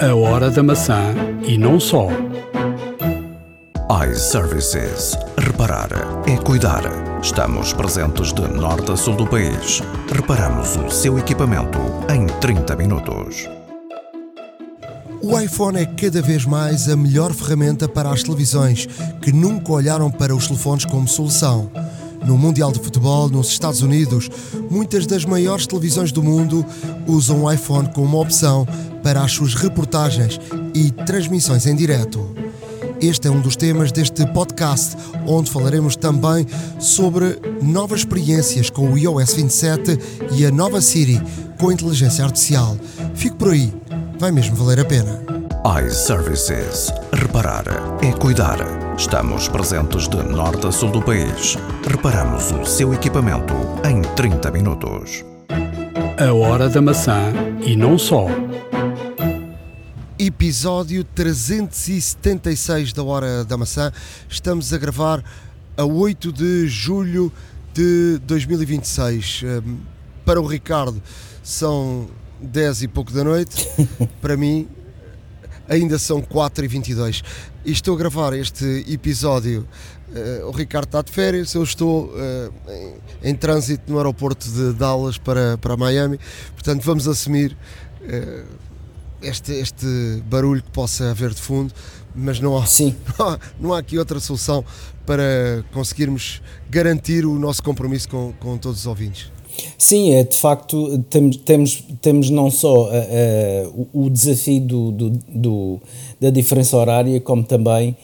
A hora da maçã e não só. iServices. Reparar é cuidar. Estamos presentes de norte a sul do país. Reparamos o seu equipamento em 30 minutos. O iPhone é cada vez mais a melhor ferramenta para as televisões, que nunca olharam para os telefones como solução. No Mundial de Futebol, nos Estados Unidos, muitas das maiores televisões do mundo usam o iPhone como opção para as suas reportagens e transmissões em direto. Este é um dos temas deste podcast, onde falaremos também sobre novas experiências com o iOS 27 e a nova Siri com inteligência artificial. Fique por aí, vai mesmo valer a pena. iServices. Reparar é cuidar. Estamos presentes de norte a sul do país. Reparamos o seu equipamento em 30 minutos. A hora da maçã e não só. Episódio 376 da Hora da Maçã. Estamos a gravar a 8 de julho de 2026. Para o Ricardo são 10 e pouco da noite. Para mim ainda são 4h22. E estou a gravar este episódio. O Ricardo está de férias, eu estou em trânsito no aeroporto de Dallas para Miami. Portanto, vamos assumir este barulho que possa haver de fundo, mas não há aqui outra solução para conseguirmos garantir o nosso compromisso com todos os ouvintes. Sim, de facto temos não só o desafio da diferença horária, como também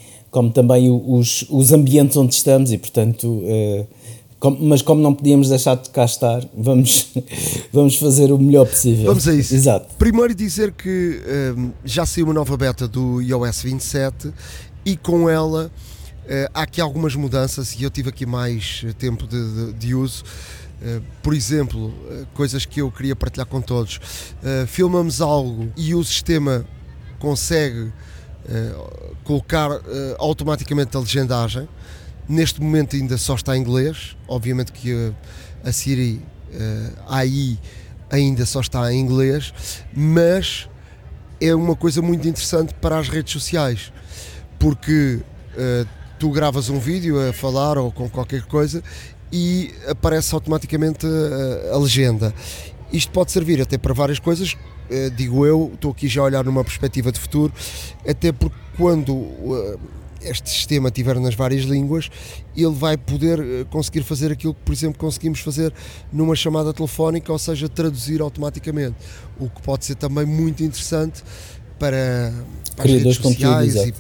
os ambientes onde estamos e, portanto, mas como não podíamos deixar de cá estar, vamos fazer o melhor possível. Vamos a isso. Exato. Primeiro dizer que já saiu uma nova beta do iOS 27 e com ela há aqui algumas mudanças e eu tive aqui mais tempo de uso. Por exemplo, coisas que eu queria partilhar com todos. Filmamos algo e o sistema consegue colocar automaticamente a legendagem. Neste momento ainda só está em inglês. Obviamente que a Siri AI ainda só está em inglês, mas é uma coisa muito interessante para as redes sociais, porque tu gravas um vídeo a falar ou com qualquer coisa e aparece automaticamente a legenda. Isto pode servir até para várias coisas, digo eu, estou aqui já a olhar numa perspectiva de futuro, até porque quando este sistema estiver nas várias línguas, ele vai poder conseguir fazer aquilo que, por exemplo, conseguimos fazer numa chamada telefónica, ou seja, traduzir automaticamente, o que pode ser também muito interessante para as redes sociais e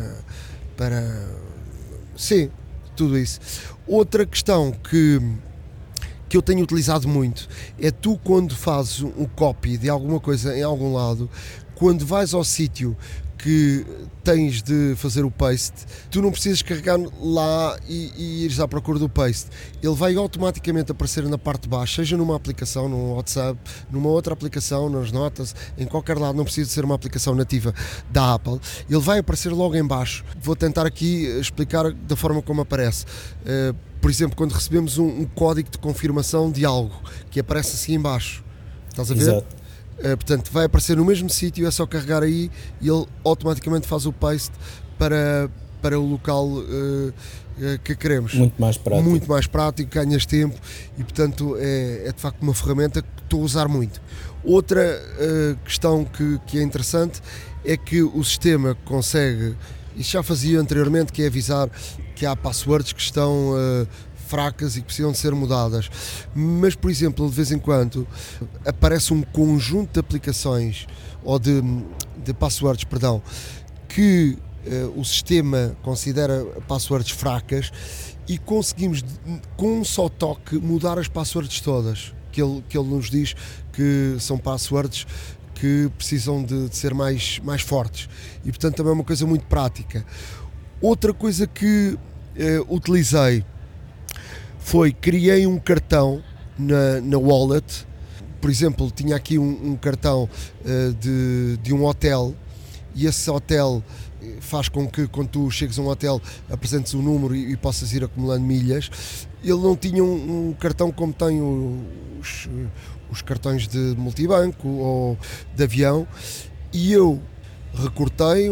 para sim, tudo isso. Outra questão que eu tenho utilizado muito é tu, quando fazes um copy de alguma coisa em algum lado, quando vais ao sítio que tens de fazer o paste, tu não precisas carregar lá e ires à procura do paste. Ele vai automaticamente aparecer na parte de baixo, seja numa aplicação, no WhatsApp, numa outra aplicação, nas notas, em qualquer lado, não precisa ser uma aplicação nativa da Apple. Ele vai aparecer logo em baixo. Vou tentar aqui explicar da forma como aparece. Por exemplo, quando recebemos um código de confirmação de algo, que aparece assim em baixo. Estás a ver? Exato. Portanto, vai aparecer no mesmo sítio, é só carregar aí e ele automaticamente faz o paste para o local que queremos. Muito mais prático, ganhas tempo e, portanto, é de facto uma ferramenta que estou a usar muito. Outra questão que é interessante é que o sistema consegue, isso já fazia anteriormente, que é avisar que há passwords que estão fracas e que precisam de ser mudadas, mas, por exemplo, de vez em quando aparece um conjunto de aplicações ou de passwords, que o sistema considera passwords fracas e conseguimos com um só toque mudar as passwords todas, que ele nos diz que são passwords que precisam de ser mais fortes e, portanto, também é uma coisa muito prática. Outra coisa que utilizei criei um cartão na wallet. Por exemplo, tinha aqui um cartão de um hotel e esse hotel faz com que, quando tu chegues a um hotel, apresentes um número e possas ir acumulando milhas. Ele não tinha um cartão como tem os cartões de multibanco ou de avião, e eu recortei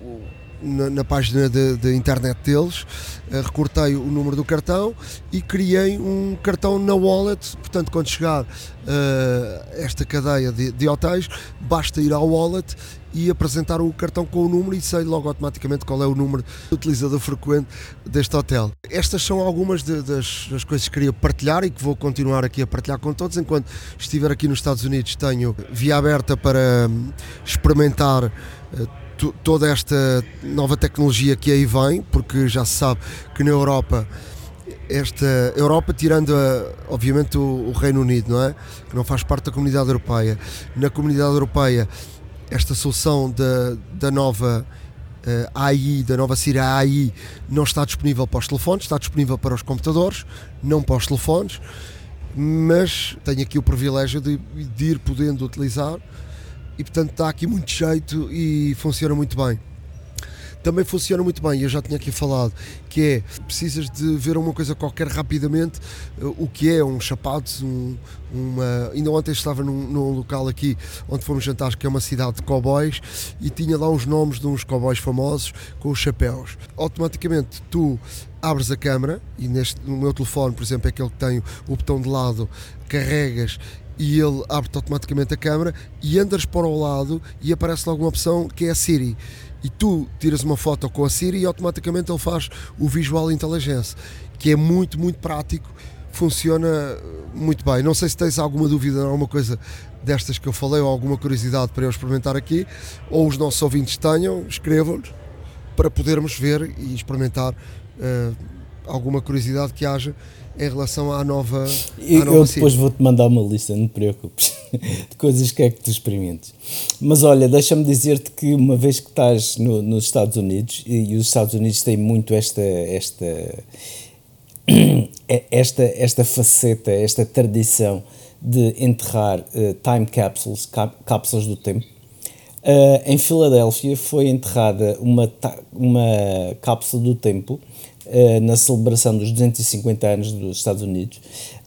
na página de internet deles, recortei o número do cartão e criei um cartão na wallet. Portanto, quando chegar esta cadeia de hotéis, basta ir ao wallet e apresentar o cartão com o número e sei logo automaticamente qual é o número do utilizador frequente deste hotel. Estas são algumas das coisas que queria partilhar e que vou continuar aqui a partilhar com todos. Enquanto estiver aqui nos Estados Unidos, tenho via aberta para experimentar toda esta nova tecnologia que aí vem, porque já se sabe que na Europa, tirando obviamente o Reino Unido, não é? Que não faz parte da Comunidade Europeia. Na Comunidade Europeia, esta solução da nova AI, da nova Siri AI, não está disponível para os telefones, está disponível para os computadores, não para os telefones, mas tenho aqui o privilégio de ir podendo utilizar. E portanto está aqui muito jeito e funciona muito bem. Também funciona muito bem, eu já tinha aqui falado, que é, precisas de ver uma coisa qualquer rapidamente, o que é um chapado, ainda ontem estava num local aqui onde fomos jantar, que é uma cidade de cowboys, e tinha lá uns nomes de uns cowboys famosos com os chapéus. Automaticamente tu abres a câmera, e no meu telefone, por exemplo, é aquele que tem o botão de lado, carregas e ele abre-te automaticamente a câmera e andas para o lado e aparece logo uma opção que é a Siri. E tu tiras uma foto com a Siri e automaticamente ele faz o Visual Intelligence, que é muito, muito prático, funciona muito bem. Não sei se tens alguma dúvida ou alguma coisa destas que eu falei ou alguma curiosidade para eu experimentar aqui, ou os nossos ouvintes tenham, escrevam-nos para podermos ver e experimentar alguma curiosidade que haja em relação à nova eu depois vou-te mandar uma lista, não te preocupes, de coisas que é que tu experimentes. Mas olha, deixa-me dizer-te que uma vez que estás nos Estados Unidos, e os Estados Unidos têm muito esta faceta, esta tradição de enterrar time capsules, cápsulas do tempo. Em Filadélfia foi enterrada uma cápsula do tempo na celebração dos 250 anos dos Estados Unidos,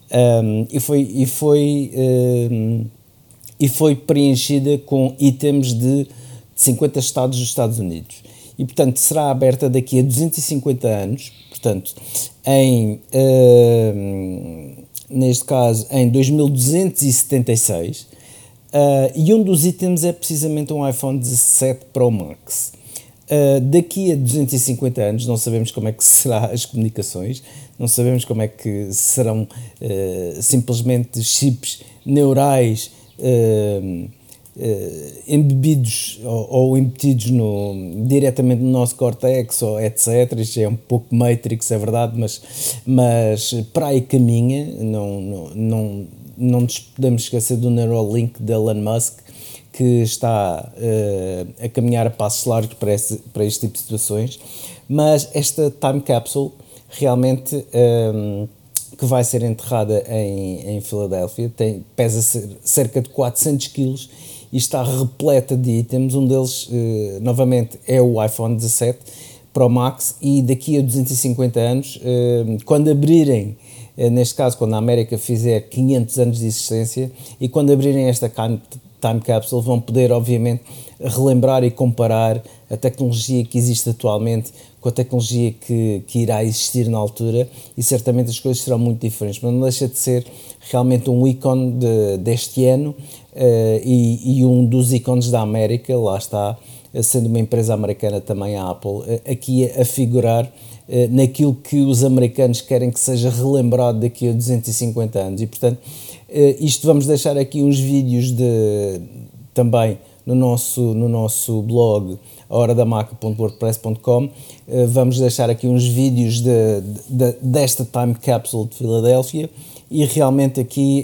e foi preenchida com itens de 50 estados dos Estados Unidos, e portanto será aberta daqui a 250 anos, portanto neste caso em 2276, e um dos itens é precisamente um iPhone 17 Pro Max. Daqui a 250 anos não sabemos como é que serão as comunicações, não sabemos como é que serão simplesmente chips neurais embebidos ou embutidos diretamente no nosso córtex, ou etc. Isto é um pouco Matrix, é verdade, mas para aí caminha. Não nos podemos esquecer do Neuralink de Elon Musk, que está a caminhar a passos largos para este tipo de situações. Mas esta time capsule realmente que vai ser enterrada em Filadélfia pesa cerca de 400 kg e está repleta de itens. Um deles novamente é o iPhone 17 Pro Max, e daqui a 250 anos, quando abrirem, neste caso quando a América fizer 500 anos de existência, e quando abrirem esta time capsule, vão poder obviamente relembrar e comparar a tecnologia que existe atualmente com a tecnologia que irá existir na altura, e certamente as coisas serão muito diferentes, mas não deixa de ser realmente um ícone deste ano, e um dos ícones da América, lá está, sendo uma empresa americana também, a Apple, aqui a figurar naquilo que os americanos querem que seja relembrado daqui a 250 anos. E portanto, isto vamos deixar aqui uns vídeos também no nosso blog, ahoradamaca.wordpress.com. Vamos deixar aqui uns vídeos desta time capsule de Filadélfia, e realmente aqui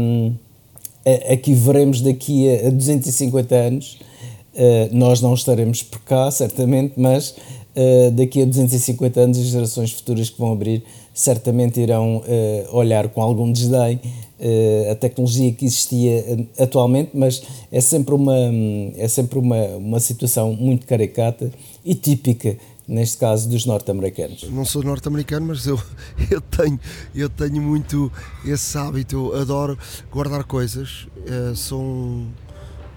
veremos daqui a 250 anos, nós não estaremos por cá certamente, mas daqui a 250 anos as gerações futuras que vão abrir certamente irão olhar com algum desdém a tecnologia que existia atualmente, mas é sempre uma situação muito caricata e típica, neste caso, dos norte-americanos. Não sou norte-americano, mas eu tenho muito esse hábito, eu adoro guardar coisas, sou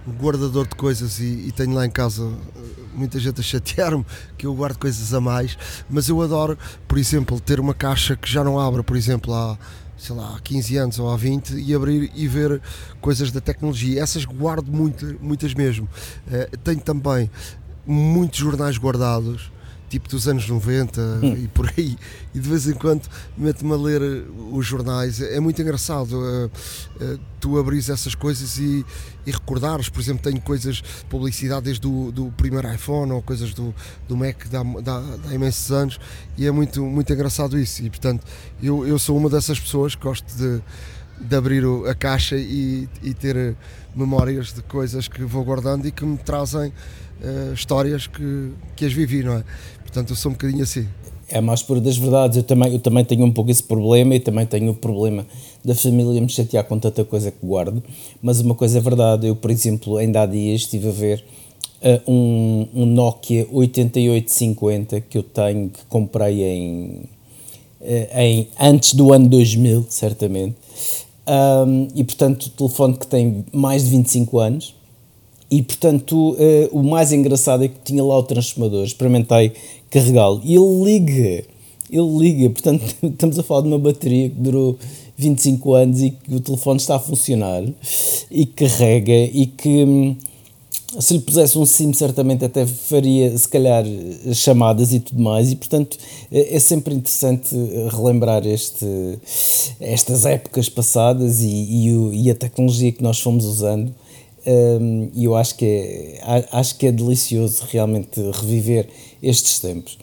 guardador de coisas e tenho lá em casa muita gente a chatear-me que eu guardo coisas a mais, mas eu adoro, por exemplo, ter uma caixa que já não abro, por exemplo, há, sei lá, há 15 anos ou há 20 e abrir e ver coisas da tecnologia. Essas guardo muitas mesmo. Tenho também muitos jornais guardados, tipo dos anos 90 e por aí, e de vez em quando meto-me a ler os jornais. É muito engraçado tu abris essas coisas e recordares. Por exemplo, tenho coisas, publicidade desde do primeiro iPhone ou coisas do Mac há imensos anos, e é muito engraçado isso. E portanto eu sou uma dessas pessoas que gosto de abrir a caixa e ter memórias de coisas que vou guardando e que me trazem histórias que as vivi, não é? Portanto, eu sou um bocadinho assim. É mais pura das verdades. Eu também tenho um pouco esse problema, e também tenho o problema da família me chatear com tanta coisa que guardo. Mas uma coisa é verdade, eu, por exemplo, ainda há dias estive a ver um Nokia 8850 que eu tenho, que comprei antes do ano 2000, certamente. E portanto, o telefone que tem mais de 25 anos. E portanto, o mais engraçado é que tinha lá o transformador, experimentei carregá-lo e ele liga, portanto estamos a falar de uma bateria que durou 25 anos e que o telefone está a funcionar e carrega, e que se lhe pusesse um SIM certamente até faria, se calhar, chamadas e tudo mais. E portanto é sempre interessante relembrar estas épocas passadas e a tecnologia que nós fomos usando. E eu acho que é delicioso realmente reviver estes tempos.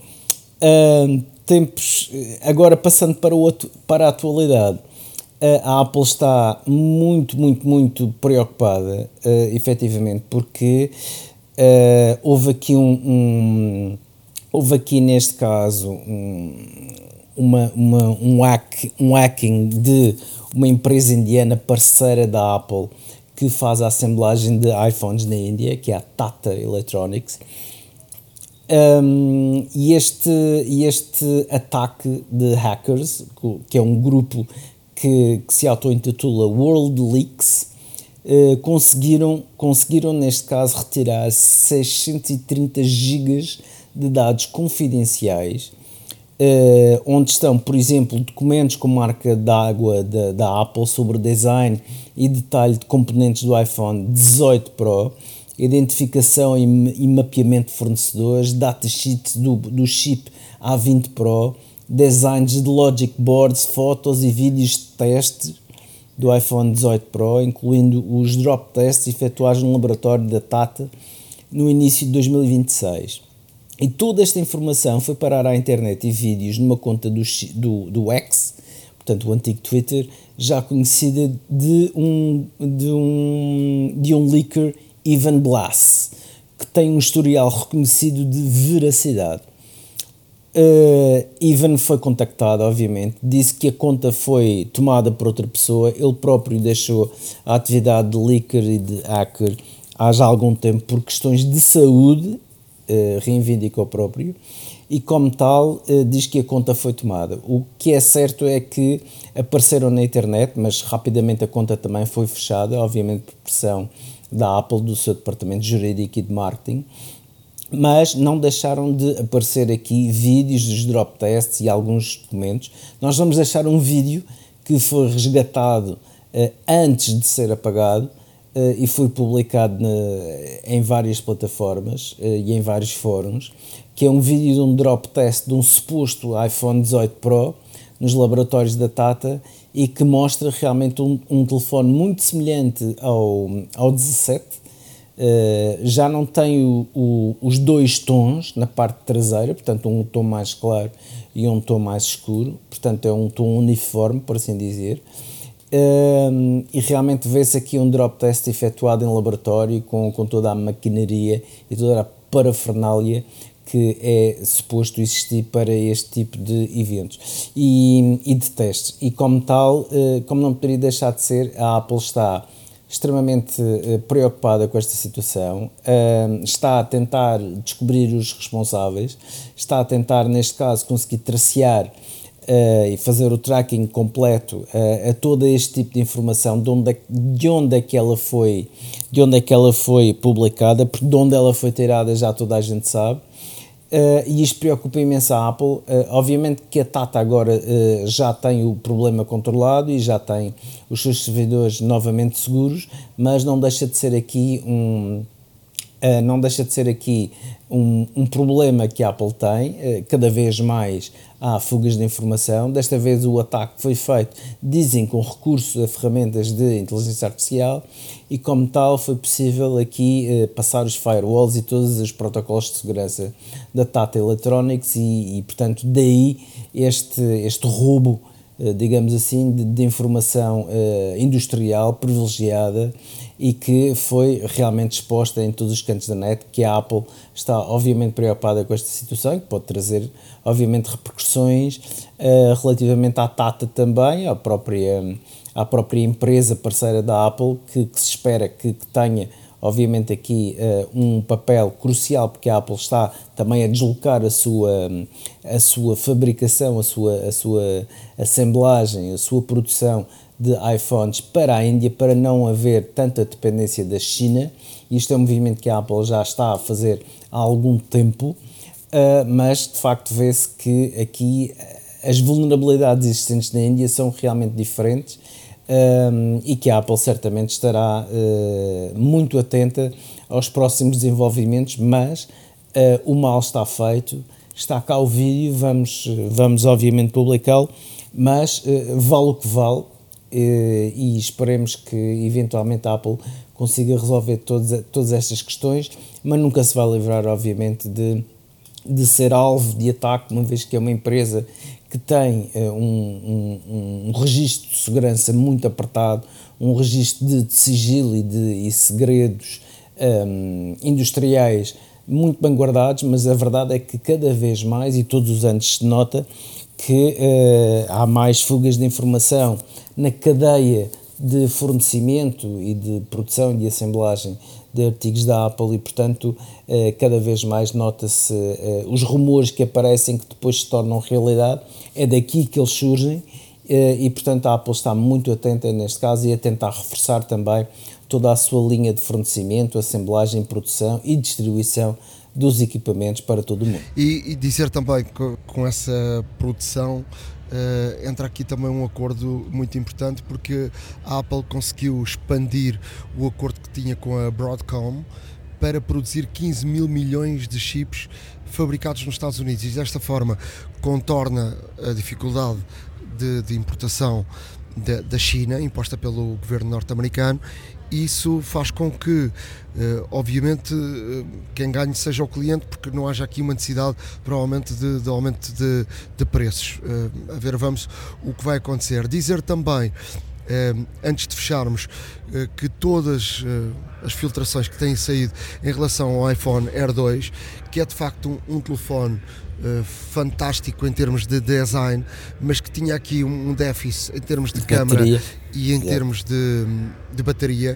Agora, passando para a atualidade, a Apple está muito preocupada, efetivamente, porque houve aqui neste caso um hacking de uma empresa indiana parceira da Apple, que faz a assemblagem de iPhones na Índia, que é a Tata Electronics. E este ataque de hackers, que é um grupo que se auto-intitula World Leaks, conseguiram neste caso retirar 630 gigas de dados confidenciais, onde estão, por exemplo, documentos com marca d'água da Apple sobre o design e detalhe de componentes do iPhone 18 Pro, identificação e mapeamento de fornecedores, datasheets do chip A20 Pro, designs de logic boards, fotos e vídeos de teste do iPhone 18 Pro, incluindo os drop tests efetuados no laboratório da Tata no início de 2026. E toda esta informação foi parar à internet e vídeos numa conta do X, portanto o antigo Twitter, já conhecida de um leaker, Ivan Blass, que tem um historial reconhecido de veracidade. Ivan foi contactado, obviamente, disse que a conta foi tomada por outra pessoa, ele próprio deixou a atividade de leaker e de hacker há já algum tempo por questões de saúde, reivindica o próprio, e como tal diz que a conta foi tomada. O que é certo é que apareceram na internet, mas rapidamente a conta também foi fechada, obviamente por pressão da Apple, do seu departamento jurídico e de marketing, mas não deixaram de aparecer aqui vídeos dos drop tests e alguns documentos. Nós vamos deixar um vídeo que foi resgatado antes de ser apagado e foi publicado em várias plataformas e em vários fóruns, que é um vídeo de um drop test de um suposto iPhone 18 Pro nos laboratórios da Tata, e que mostra realmente um telefone muito semelhante ao 17, já não tem os dois tons na parte traseira, portanto um tom mais claro e um tom mais escuro, portanto é um tom uniforme, por assim dizer, e realmente vê-se aqui um drop test efetuado em laboratório com toda a maquinaria e toda a parafernália que é suposto existir para este tipo de eventos e de testes. E como tal, como não poderia deixar de ser, a Apple está extremamente preocupada com esta situação, está a tentar descobrir os responsáveis, está a tentar, neste caso, conseguir tracear e fazer o tracking completo a todo este tipo de informação, de onde é que ela foi publicada, porque de onde ela foi tirada já toda a gente sabe. E isto preocupa imenso a Apple. Obviamente que a Tata agora já tem o problema controlado e já tem os seus servidores novamente seguros, mas não deixa de ser aqui um problema que a Apple tem. Cada vez mais há fugas de informação. Desta vez o ataque foi feito, dizem, com recurso a ferramentas de inteligência artificial, e como tal foi possível aqui passar os firewalls e todos os protocolos de segurança da Tata Electronics e portanto daí este roubo, digamos assim, de informação industrial privilegiada, e que foi realmente exposta em todos os cantos da net, que a Apple está obviamente preocupada com esta situação, que pode trazer obviamente repercussões relativamente à Tata também, à própria empresa parceira da Apple, que se espera que tenha obviamente aqui um papel crucial, porque a Apple está também a deslocar a sua fabricação, a sua assemblagem, a sua produção de iPhones para a Índia, para não haver tanta dependência da China. Isto é um movimento que a Apple já está a fazer há algum tempo, mas de facto vê-se que aqui as vulnerabilidades existentes na Índia são realmente diferentes, e que a Apple certamente estará muito atenta aos próximos desenvolvimentos, mas o mal está feito. Está cá o vídeo, vamos obviamente publicá-lo, mas vale o que vale. E esperemos que eventualmente a Apple consiga resolver todas estas questões, mas nunca se vai livrar obviamente de ser alvo de ataque, uma vez que é uma empresa que tem um registro de segurança muito apertado, um registro de sigilo e segredos industriais muito bem guardados, mas a verdade é que cada vez mais, e todos os anos se nota, que há mais fugas de informação na cadeia de fornecimento e de produção e de assemblagem de artigos da Apple, e portanto cada vez mais nota-se os rumores que aparecem, que depois se tornam realidade, é daqui que eles surgem, e portanto a Apple está muito atenta neste caso e a tentar reforçar também toda a sua linha de fornecimento, assemblagem, produção e distribuição dos equipamentos para todo o mundo. E dizer também que com essa produção entra aqui também um acordo muito importante, porque a Apple conseguiu expandir o acordo que tinha com a Broadcom para produzir 15 mil milhões de chips fabricados nos Estados Unidos, e desta forma contorna a dificuldade de importação da China, imposta pelo governo norte-americano. Isso faz com que, obviamente, quem ganhe seja o cliente, porque não haja aqui uma necessidade, provavelmente, de aumento de preços. A ver, vamos o que vai acontecer. Dizer também, antes de fecharmos, que todas as filtrações que têm saído em relação ao iPhone Air 2, que é de facto um telefone fantástico em termos de design, mas que tinha aqui um déficit em termos de câmara e em termos de bateria,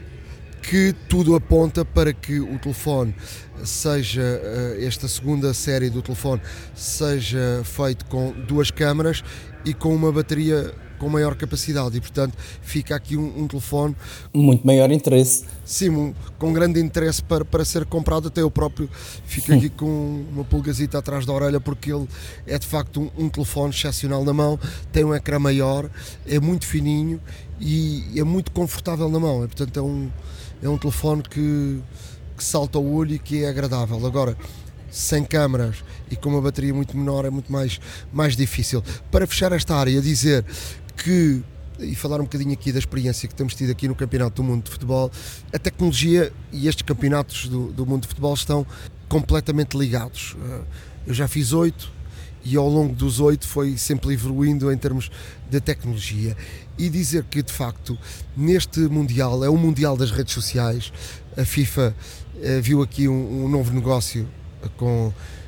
que tudo aponta para que o telefone seja, esta segunda série do telefone, seja feito com duas câmaras e com uma bateria com maior capacidade, e portanto fica aqui um telefone muito maior interesse. Sim, com grande interesse para ser comprado. Até eu próprio fico aqui com uma pulgazita atrás da orelha, porque ele é de facto um telefone excepcional na mão, tem um ecrã maior, é muito fininho e é muito confortável na mão, e portanto é um telefone que salta ao olho e que é agradável. Agora, sem câmaras e com uma bateria muito menor, é muito mais difícil. Para fechar esta área, dizer que, e falar um bocadinho aqui da experiência que temos tido aqui no Campeonato do Mundo de Futebol, a tecnologia e estes campeonatos do Mundo de Futebol estão completamente ligados. Eu já fiz 8 e ao longo dos 8 foi sempre evoluindo em termos de tecnologia. E dizer que, de facto, neste Mundial, é o Mundial das redes sociais. A FIFA viu aqui um novo negócio com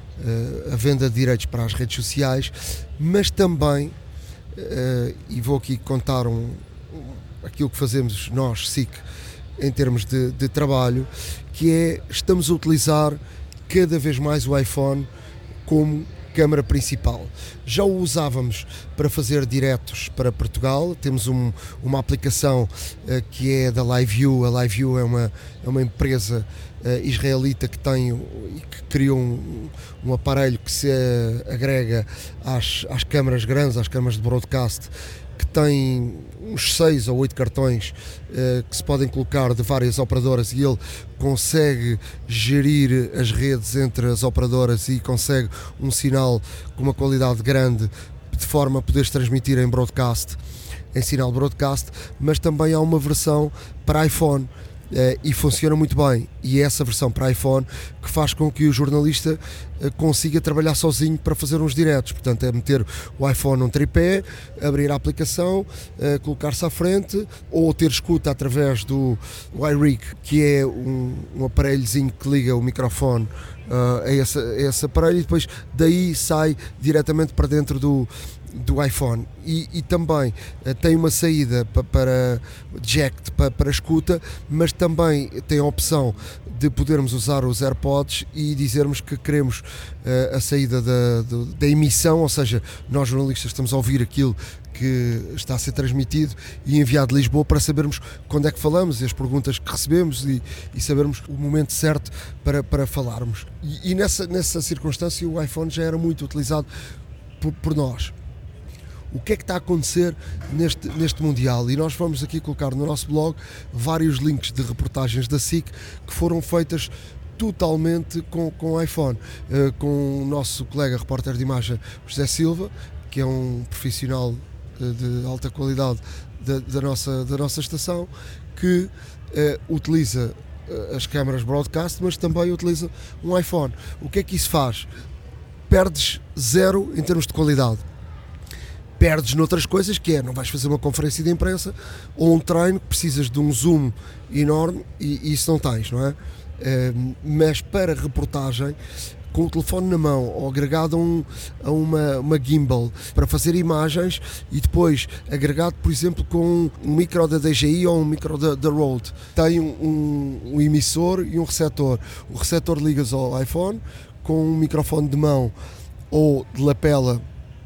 a venda de direitos para as redes sociais, mas também, e vou aqui contar aquilo que fazemos nós, SIC, em termos de trabalho, que é, estamos a utilizar cada vez mais o iPhone como câmara principal. Já o usávamos para fazer diretos para Portugal. Temos uma aplicação que é da LiveView. A LiveView é uma empresa israelita que criou um aparelho que se agrega às câmaras grandes, às câmaras de broadcast, que tem uns 6 ou 8 cartões que se podem colocar de várias operadoras, e ele consegue gerir as redes entre as operadoras e consegue um sinal com uma qualidade grande, de forma a poderes transmitir em broadcast, em sinal broadcast. Mas também há uma versão para iPhone, e funciona muito bem, e é essa versão para iPhone que faz com que o jornalista consiga trabalhar sozinho para fazer uns diretos. Portanto, é meter o iPhone num tripé, abrir a aplicação, colocar-se à frente, ou ter escuta através do iRig, que é um aparelhozinho que liga o microfone a esse aparelho, e depois daí sai diretamente para dentro do iPhone. E também tem uma saída para jack para escuta, mas também tem a opção de podermos usar os AirPods e dizermos que queremos a saída da emissão, ou seja, nós jornalistas estamos a ouvir aquilo que está a ser transmitido e enviado de Lisboa, para sabermos quando é que falamos, e as perguntas que recebemos, e sabermos o momento certo para falarmos. E nessa circunstância o iPhone já era muito utilizado por nós. O que é que está a acontecer neste Mundial? E nós vamos aqui colocar no nosso blog vários links de reportagens da SIC que foram feitas totalmente com iPhone, com o nosso colega repórter de imagem José Silva, que é um profissional de alta qualidade da nossa estação, que utiliza as câmaras broadcast, mas também utiliza um iPhone. O que é que isso faz? Perdes zero em termos de qualidade. Perdes noutras coisas, que não vais fazer uma conferência de imprensa ou um treino que precisas de um zoom enorme, e isso não tens, não é? Mas para reportagem, com o telefone na mão ou agregado a uma gimbal para fazer imagens, e depois agregado, por exemplo, com um micro da DJI ou um micro da Rode, tem um emissor e um receptor. O receptor ligas ao iPhone com um microfone de mão ou de lapela,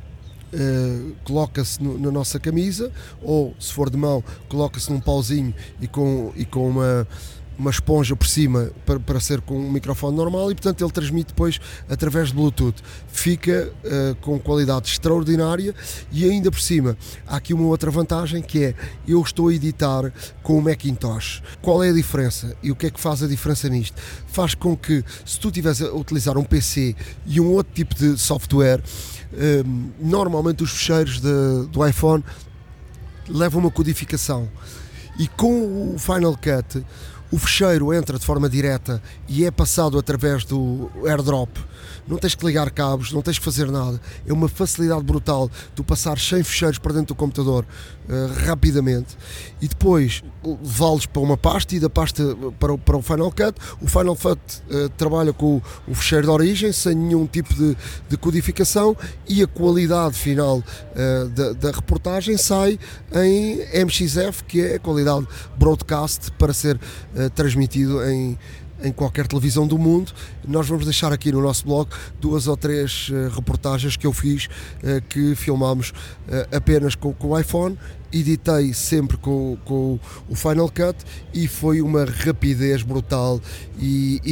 coloca-se na nossa camisa, ou se for de mão, coloca-se num pauzinho e com uma esponja por cima para ser com um microfone normal, e portanto ele transmite depois através de Bluetooth. Fica com qualidade extraordinária, e ainda por cima há aqui uma outra vantagem, que é: eu estou a editar com o Macintosh. Qual é a diferença? E o que é que faz a diferença nisto? Faz com que, se tu estiveres a utilizar um PC e um outro tipo de software, normalmente os ficheiros do iPhone levam uma codificação, e com o Final Cut o ficheiro entra de forma direta e é passado através do AirDrop. Não tens que ligar cabos, não tens que fazer nada. É uma facilidade brutal tu passar 100 ficheiros para dentro do computador rapidamente, e depois levá-los para uma pasta, e da pasta para o Final Cut. O Final Cut trabalha com o ficheiro de origem, sem nenhum tipo de codificação, e a qualidade final da reportagem sai em MXF, que é a qualidade broadcast para ser transmitido em qualquer televisão do mundo. Nós vamos deixar aqui no nosso blog 2 ou 3 reportagens que eu fiz, que filmámos apenas com o iPhone. Editei sempre com o Final Cut, e foi uma rapidez brutal. E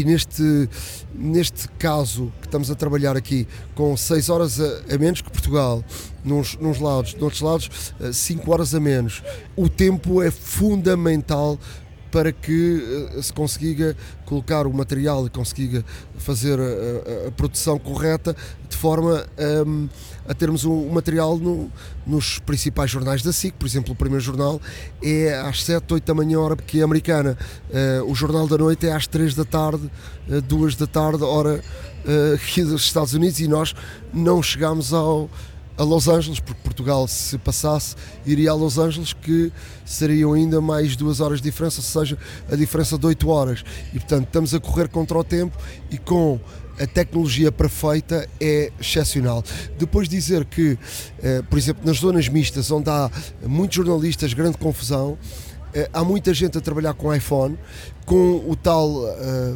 neste caso que estamos a trabalhar aqui, com 6 horas a menos que Portugal, nos lados, noutros lados 5 horas a menos, o tempo é fundamental para que se consiga colocar o material e consiga fazer a produção correta, de forma a termos o material nos principais jornais da SIC. Por exemplo, o primeiro jornal é às 7, 8 da manhã, hora que é americana. O jornal da noite é às 3 da tarde, 2 da tarde, hora aqui dos Estados Unidos, e nós não chegamos a Los Angeles, porque Portugal, se passasse, iria a Los Angeles, que seriam ainda mais 2 horas de diferença, ou seja, a diferença de 8 horas. E portanto estamos a correr contra o tempo, e com a tecnologia perfeita é excepcional. Depois dizer que, por exemplo, nas zonas mistas, onde há muitos jornalistas, grande confusão, há muita gente a trabalhar com iPhone, com o tal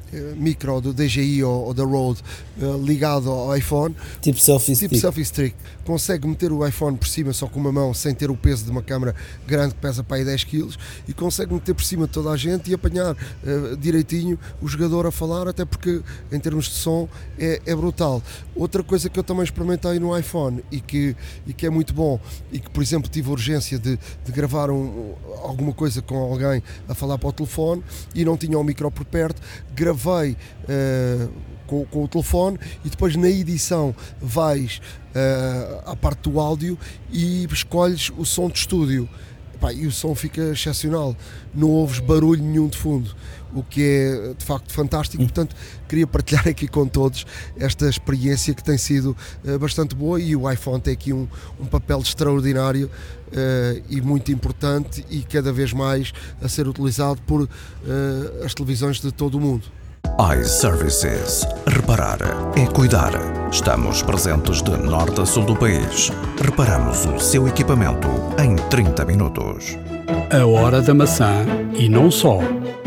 micro do DJI ou da Rode ligado ao iPhone, tipo selfie stick, consegue meter o iPhone por cima só com uma mão, sem ter o peso de uma câmera grande que pesa para aí 10 kg, e consegue meter por cima de toda a gente e apanhar direitinho o jogador a falar, até porque em termos de som é brutal. Outra coisa que eu também experimentei no iPhone e que é muito bom, e que por exemplo tive a urgência de gravar alguma coisa com alguém a falar para o telefone e não tinha o micro por perto, gravei com o telefone, e depois na edição vais à parte do áudio e escolhes o som de estúdio. E o som fica excepcional, não ouves barulho nenhum de fundo, o que é de facto fantástico. Portanto, queria partilhar aqui com todos esta experiência que tem sido bastante boa, e o iPhone tem aqui um papel extraordinário e muito importante, e cada vez mais a ser utilizado por as televisões de todo o mundo. iServices. Reparar é cuidar. Estamos presentes de norte a sul do país. Reparamos o seu equipamento em 30 minutos. A hora da maçã e não só.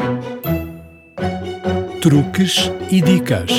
Truques e dicas.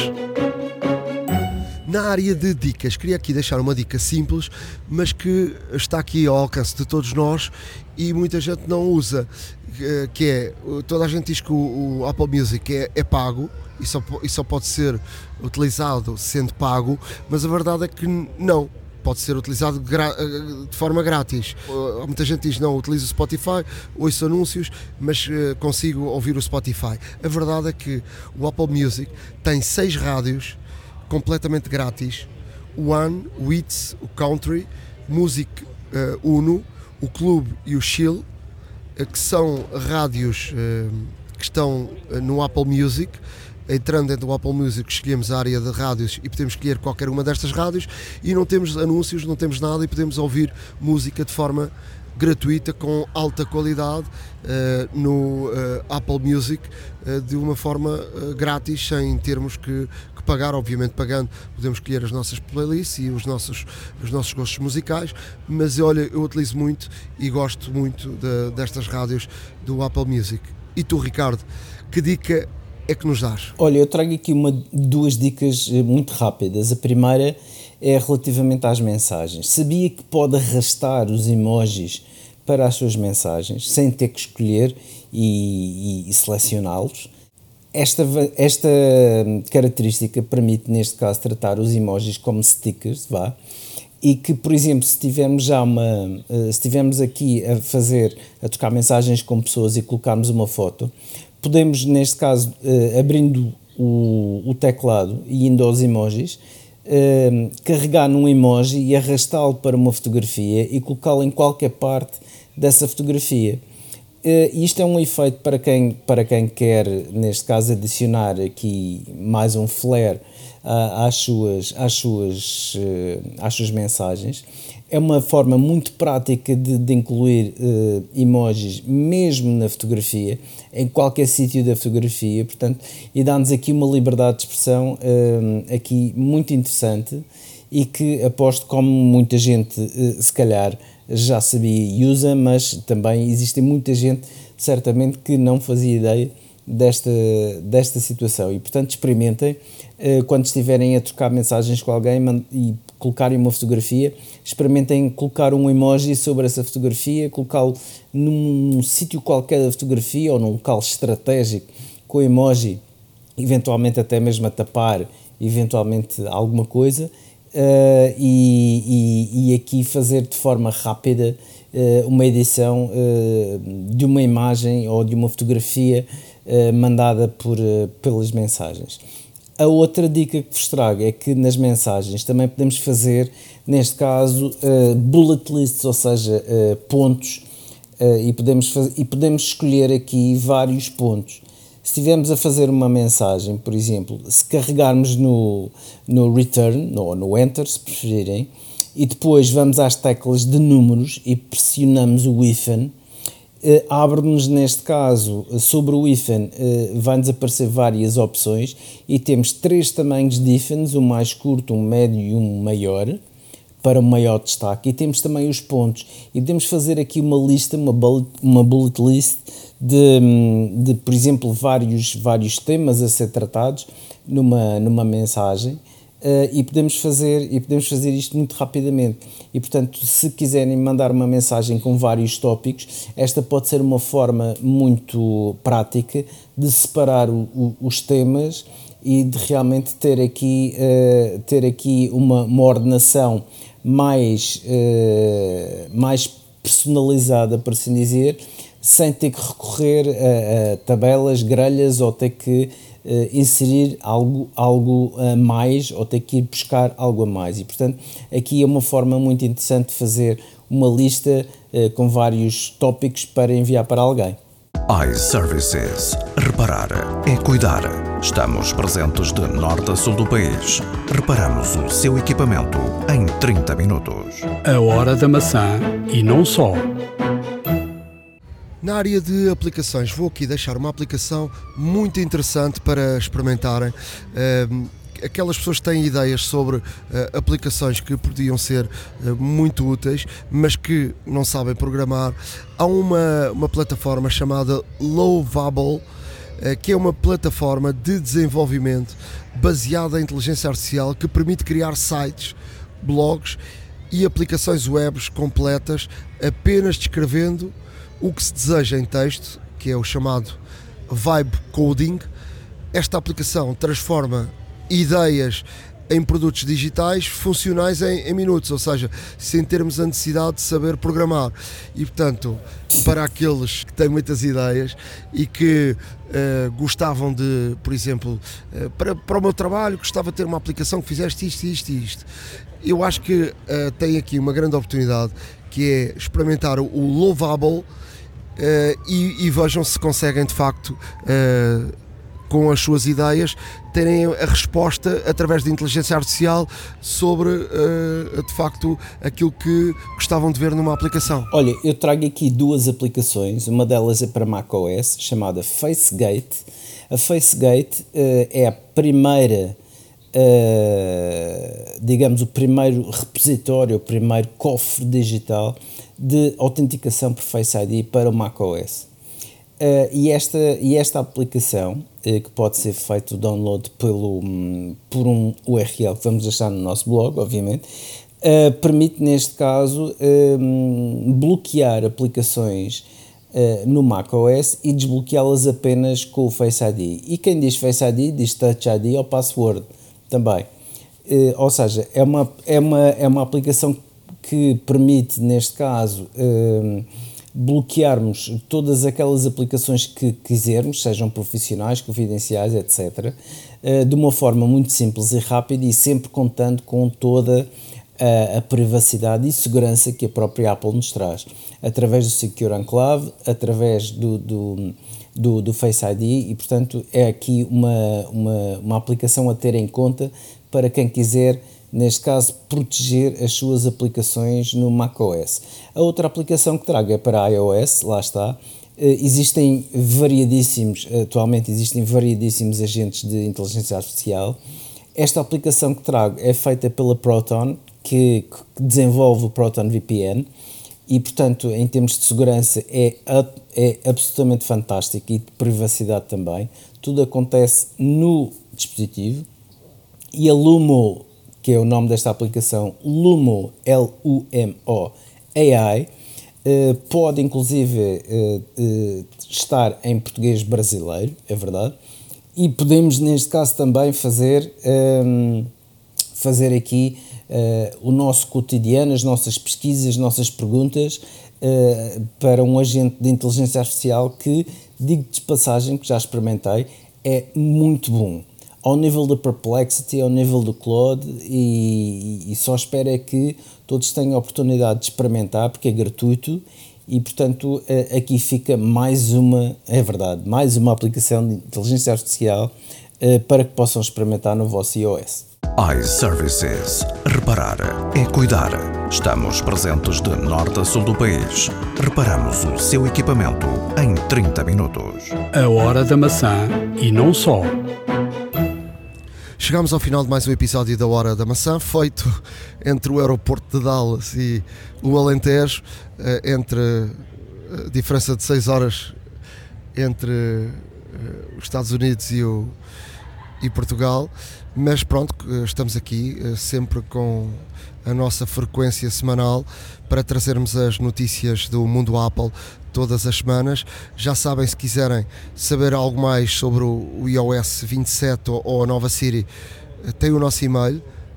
Na área de dicas, queria aqui deixar uma dica simples, mas que está aqui ao alcance de todos nós e muita gente não usa, que é, toda a gente diz que o Apple Music é pago e só pode ser utilizado sendo pago, mas a verdade é que não. Pode ser utilizado de forma grátis. Muita gente diz, não, utilizo o Spotify, ouço anúncios, mas consigo ouvir o Spotify. A verdade é que o Apple Music tem 6 rádios completamente grátis: o One, o Hits, o Country, Music Uno, o Clube e o Chill, que são rádios que estão no Apple Music. Entrando dentro do Apple Music, escolhemos a área de rádios e podemos escolher qualquer uma destas rádios, e não temos anúncios, não temos nada, e podemos ouvir música de forma gratuita, com alta qualidade, no Apple Music, de uma forma grátis, sem termos que pagar. Obviamente pagando podemos escolher as nossas playlists e os nossos gostos musicais, mas olha, eu utilizo muito e gosto muito destas rádios do Apple Music. E tu, Ricardo, que dica é que nos dás? Olha, eu trago aqui duas dicas muito rápidas. A primeira é relativamente às mensagens. Sabia que pode arrastar os emojis para as suas mensagens, sem ter que escolher e selecioná-los? Esta característica permite, neste caso, tratar os emojis como stickers, e que, por exemplo, se tivermos aqui a trocar mensagens com pessoas e colocarmos uma foto, podemos, neste caso, abrindo o teclado e indo aos emojis, carregar num emoji e arrastá-lo para uma fotografia e colocá-lo em qualquer parte dessa fotografia. Isto é um efeito para quem quer, neste caso, adicionar aqui mais um flare às suas mensagens. É uma forma muito prática de incluir emojis mesmo na fotografia, em qualquer sítio da fotografia, portanto, e dá-nos aqui uma liberdade de expressão aqui muito interessante, e que aposto, como muita gente se calhar já sabia e usa, mas também existe muita gente certamente que não fazia ideia desta situação, e portanto experimentem quando estiverem a trocar mensagens com alguém e colocarem uma fotografia, experimentem colocar um emoji sobre essa fotografia, colocá-lo num sítio qualquer da fotografia ou num local estratégico com o emoji, eventualmente até mesmo a tapar eventualmente alguma coisa, e aqui fazer de forma rápida uma edição de uma imagem ou de uma fotografia mandada pelas mensagens. A outra dica que vos trago é que nas mensagens também podemos fazer, neste caso, bullet lists, ou seja, pontos, e podemos escolher aqui vários pontos. Se estivermos a fazer uma mensagem, por exemplo, se carregarmos no return, ou no enter, se preferirem, e depois vamos às teclas de números e pressionamos o hífen, abre-nos, neste caso, sobre o hífen, vai-nos aparecer várias opções, e temos 3 tamanhos de hífens, um mais curto, um médio e um maior. para um maior destaque, e temos também os pontos, e podemos fazer aqui uma lista, uma bullet list de por exemplo, vários temas a ser tratados numa mensagem, e podemos fazer isto muito rapidamente. E portanto, se quiserem mandar uma mensagem com vários tópicos, esta pode ser uma forma muito prática de separar os temas e de realmente ter aqui uma ordenação mais personalizada, por assim dizer, sem ter que recorrer a tabelas, grelhas, ou ter que inserir algo a mais, ou ter que ir buscar algo a mais. E portanto aqui é uma forma muito interessante de fazer uma lista com vários tópicos para enviar para alguém. iServices. Reparar é cuidar. Estamos presentes de norte a sul do país. Reparamos o seu equipamento em 30 minutos. A hora da maçã e não só. Na área de aplicações, vou aqui deixar uma aplicação muito interessante para experimentarem. Aquelas pessoas que têm ideias sobre aplicações que podiam ser muito úteis, mas que não sabem programar. Há uma plataforma chamada Lovable, que é uma plataforma de desenvolvimento baseada em inteligência artificial que permite criar sites, blogs e aplicações web completas apenas descrevendo o que se deseja em texto, que é o chamado Vibe Coding. Esta aplicação transforma ideias em produtos digitais funcionais em minutos, ou seja, sem termos a necessidade de saber programar. E portanto, para aqueles que têm muitas ideias e que gostavam de, por exemplo, para o meu trabalho, gostava de ter uma aplicação que fizesse isto, eu acho que tem aqui uma grande oportunidade, que é experimentar o Lovable, e vejam se conseguem de facto, com as suas ideias, terem a resposta através de inteligência artificial sobre de facto aquilo que gostavam de ver numa aplicação. Olha, eu trago aqui duas aplicações, uma delas é para macOS, chamada FaceGate. A FaceGate é a primeira, digamos, o primeiro repositório, o primeiro cofre digital de autenticação por Face ID para o macOS. E esta aplicação, que pode ser feito o download por um URL que vamos deixar no nosso blog, obviamente, permite, neste caso, bloquear aplicações no macOS e desbloqueá-las apenas com o Face ID. E quem diz Face ID diz Touch ID ou Password também. Ou seja, é uma aplicação que permite, neste caso, bloquearmos todas aquelas aplicações que quisermos, sejam profissionais, confidenciais, etc., de uma forma muito simples e rápida, e sempre contando com toda a privacidade e segurança que a própria Apple nos traz, através do Secure Enclave, através do Face ID, e portanto é aqui uma aplicação a ter em conta para quem quiser, neste caso, proteger as suas aplicações no macOS. A outra aplicação que trago é para iOS, lá está. Atualmente existem variedíssimos agentes de inteligência artificial. Esta aplicação que trago é feita pela Proton, que desenvolve o Proton VPN, e portanto, em termos de segurança, é absolutamente fantástico, e de privacidade também. Tudo acontece no dispositivo. E a Lumo, que é o nome desta aplicação, Lumo, Lumo AI, pode inclusive estar em português brasileiro, é verdade, e podemos, neste caso, também fazer aqui o nosso cotidiano, as nossas pesquisas, as nossas perguntas para um agente de inteligência artificial que, digo de passagem, que já experimentei, é muito bom. Ao nível da Perplexity, ao nível do Claude, e só espero é que todos tenham a oportunidade de experimentar, porque é gratuito, e portanto aqui fica mais uma aplicação de inteligência artificial para que possam experimentar no vosso iOS. iServices. Reparar é cuidar. Estamos presentes de norte a sul do país. Reparamos o seu equipamento em 30 minutos. A hora da maçã e não só. chegamos ao final de mais um episódio da Hora da Maçã, feito entre o aeroporto de Dallas e o Alentejo, entre a diferença de 6 horas entre os Estados Unidos e Portugal, mas pronto, estamos aqui sempre com a nossa frequência semanal para trazermos as notícias do mundo Apple todas as semanas. Já sabem, se quiserem saber algo mais sobre o iOS 27 ou a nova Siri, tem o nosso e-mail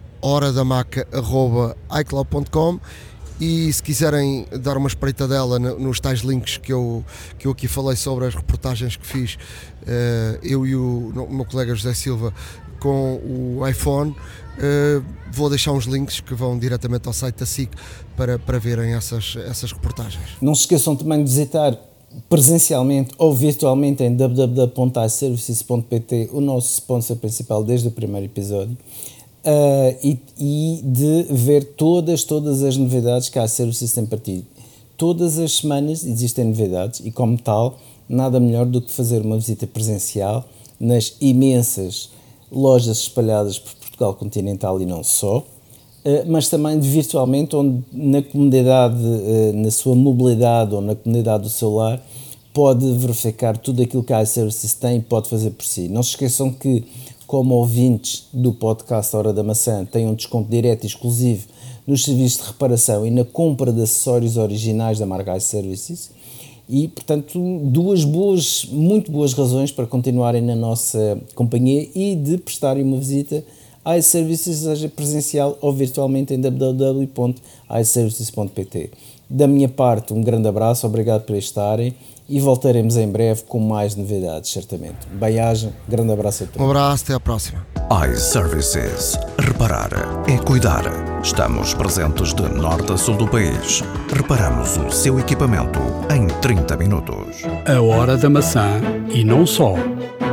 horadamaca@icloud.com, e se quiserem dar uma espreitadela nos tais links que eu aqui falei sobre as reportagens que fiz, eu e o meu colega José Silva com o iPhone, vou deixar uns links que vão diretamente ao site da SIC para verem essas reportagens. Não se esqueçam também de visitar presencialmente ou virtualmente em www.iservices.pt, o nosso sponsor principal desde o primeiro episódio, e de ver todas as novidades que a iServices tem partido. Todas as semanas existem novidades e, como tal, nada melhor do que fazer uma visita presencial nas imensas lojas espalhadas por Portugal continental e não só, mas também virtualmente, onde na comunidade, na sua mobilidade ou na comunidade do seu lar, pode verificar tudo aquilo que a iServices tem e pode fazer por si. Não se esqueçam que, como ouvintes do podcast Hora da Maçã, têm um desconto direto e exclusivo nos serviços de reparação e na compra de acessórios originais da marca iServices. E, portanto, muito boas razões para continuarem na nossa companhia e de prestarem uma visita à iServices, seja presencial ou virtualmente em www.iservices.pt. Da minha parte, um grande abraço, obrigado por estarem e voltaremos em breve com mais novidades, certamente. Bem-aja, grande abraço a todos. Um abraço, até à próxima. iServices. Reparar é cuidar. Estamos presentes de norte a sul do país. Reparamos o seu equipamento em 30 minutos. A Hora da Maçã e não só.